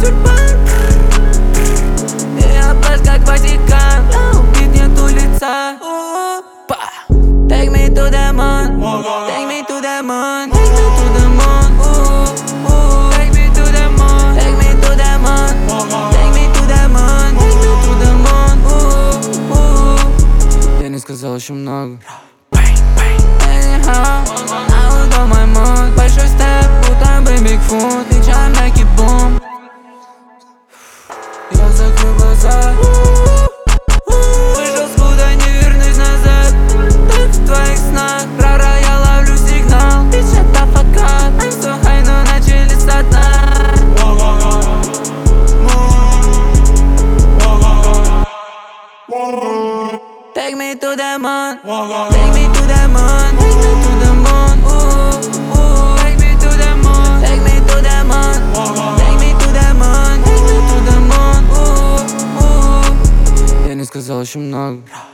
тюльпан. И я плачь как Ватикан. Убит нету лица. Take me to the moon. Take me to the moon. Take me to the moon. Take me to the moon. Take me to the moon. Take me to the moon. Take me to the moon. Я не сказал еще много. Anyhow, I was on my moon. Большой степ, будто бы Бигфут. Встречаем лайки бум. Я закрыл глаза. Вышел с пуда, не вернусь назад. Так в твоих снах. Прора, я ловлю сигнал. Bitch, это факап. I'm so high, но начали со дна. Take me to the moon. Take me to the moon. Take me to the moon. Take me to the moon. Take me to the moon. Take me to the moon. Take me to the moon. Я не сказал еще много.